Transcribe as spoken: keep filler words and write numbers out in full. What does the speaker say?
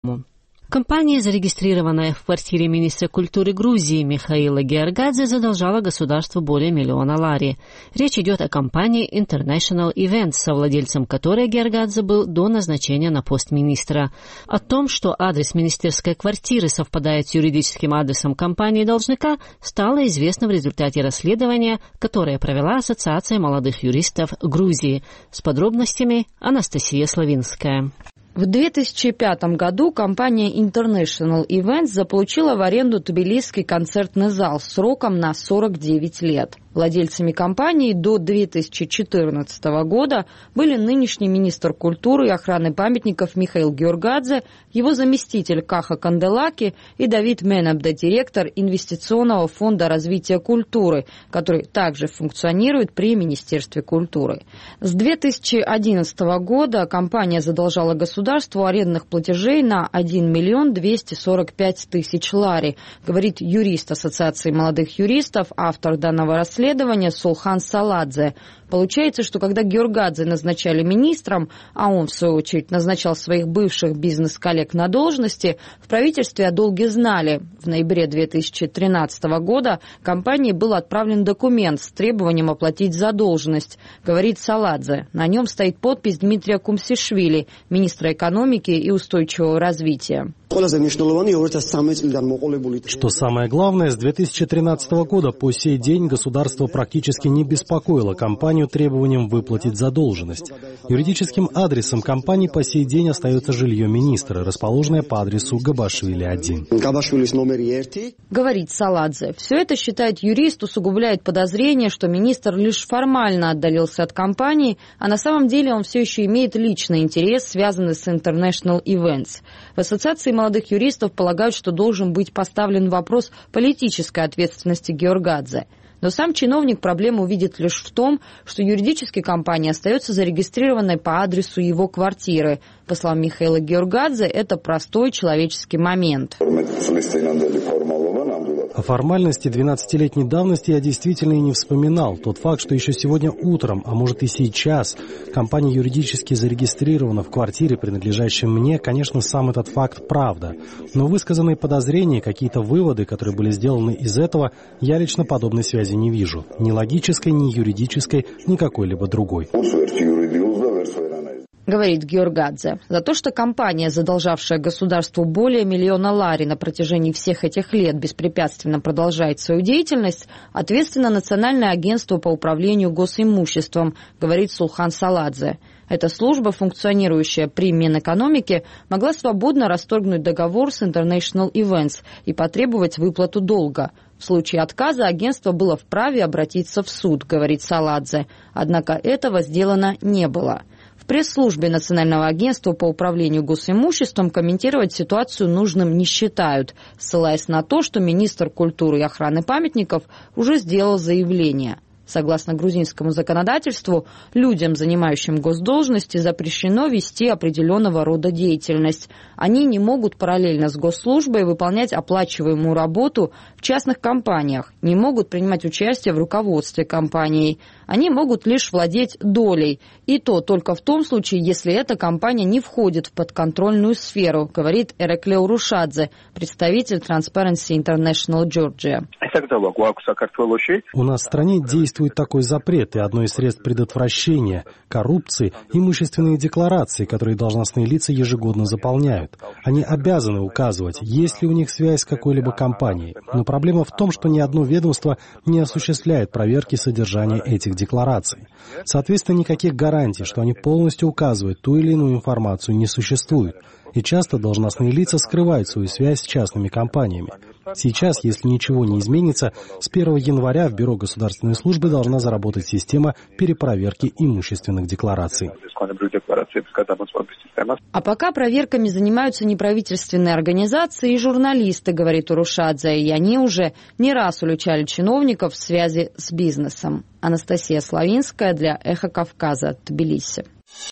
Компания, зарегистрированная в квартире министра культуры Грузии Михаила Георгадзе, задолжала государству более миллиона лари. Речь идет о компании International Events, совладельцем которой Георгадзе был до назначения на пост министра. О том, что адрес министерской квартиры совпадает с юридическим адресом компании должника, стало известно в результате расследования, которое провела Ассоциация молодых юристов Грузии. С подробностями Анастасия Славинская. В две тысячи пятом году компания International Events заполучила в аренду Тбилисский концертный зал сроком на сорок девять лет. Владельцами компании до две тысячи четырнадцатого года были нынешний министр культуры и охраны памятников Михаил Георгадзе, его заместитель Каха Канделаки и Давид Менабде, директор Инвестиционного фонда развития культуры, который также функционирует при Министерстве культуры. С две тысячи одиннадцатого года компания задолжала государству арендных платежей на один миллион двести сорок пять тысяч лари, говорит юрист Ассоциации молодых юристов, автор данного расследования Сулхан Саладзе. Получается, что когда Георгадзе назначали министром, а он, в свою очередь, назначал своих бывших бизнес-коллег на должности, в правительстве о долге знали. В ноябре две тысячи тринадцатого года компании был отправлен документ с требованием оплатить задолженность, говорит Саладзе. На нем стоит подпись Дмитрия Кумсишвили, министра экономики и устойчивого развития. Что самое главное, с две тысячи тринадцатого года по сей день государство практически не беспокоило компанию требованием выплатить задолженность. Юридическим адресом компании по сей день остается жилье министра, расположенное по адресу Габашвили один. Говорит Саладзе. Все это, считает юрист, усугубляет подозрение, что министр лишь формально отдалился от компании, а на самом деле он все еще имеет личный интерес, связанный с International Events. В Ассоциации молодых юристов полагают, что должен быть поставлен вопрос политической ответственности Георгадзе. Но сам чиновник проблему видит лишь в том, что юридически компания остается зарегистрированной по адресу его квартиры. По словам Михаила Георгадзе, это простой человеческий момент. О формальности двенадцатилетней давности я действительно и не вспоминал. Тот факт, что еще сегодня утром, а может и сейчас, компания юридически зарегистрирована в квартире, принадлежащей мне, конечно, сам этот факт правда. Но высказанные подозрения, какие-то выводы, которые были сделаны из этого, я лично подобной связи не вижу. Ни логической, ни юридической, ни какой-либо другой. Говорит Георгадзе. За то, что компания, задолжавшая государству более миллиона лари на протяжении всех этих лет, беспрепятственно продолжает свою деятельность, ответственно Национальное агентство по управлению госимуществом, говорит Сулхан Саладзе. Эта служба, функционирующая при Минэкономике, могла свободно расторгнуть договор с International Events и потребовать выплату долга. В случае отказа агентство было вправе обратиться в суд, говорит Саладзе. Однако этого сделано не было. В пресс-службе Национального агентства по управлению госимуществом комментировать ситуацию нужным не считают, ссылаясь на то, что министр культуры и охраны памятников уже сделал заявление. Согласно грузинскому законодательству, людям, занимающим госдолжности, запрещено вести определенного рода деятельность. Они не могут параллельно с госслужбой выполнять оплачиваемую работу в частных компаниях, не могут принимать участие в руководстве компанией. Они могут лишь владеть долей, и то только в том случае, если эта компания не входит в подконтрольную сферу, говорит Эреклеу Рушадзе, представитель Transparency International Georgia. У нас в стране действует такой запрет, и одно из средств предотвращения коррупции – имущественные декларации, которые должностные лица ежегодно заполняют. Они обязаны указывать, есть ли у них связь с какой-либо компанией. Но проблема в том, что ни одно ведомство не осуществляет проверки содержания этих деклараций. Соответственно, никаких гарантий, что они полностью указывают ту или иную информацию, не существует. И часто должностные лица скрывают свою связь с частными компаниями. Сейчас, если ничего не изменится, с первого января в Бюро государственной службы должна заработать система перепроверки имущественных деклараций. А пока проверками занимаются неправительственные организации и журналисты, говорит Урушадзе, и они уже не раз уличали чиновников в связи с бизнесом. Анастасия Славинская для Эхо Кавказа, Тбилиси.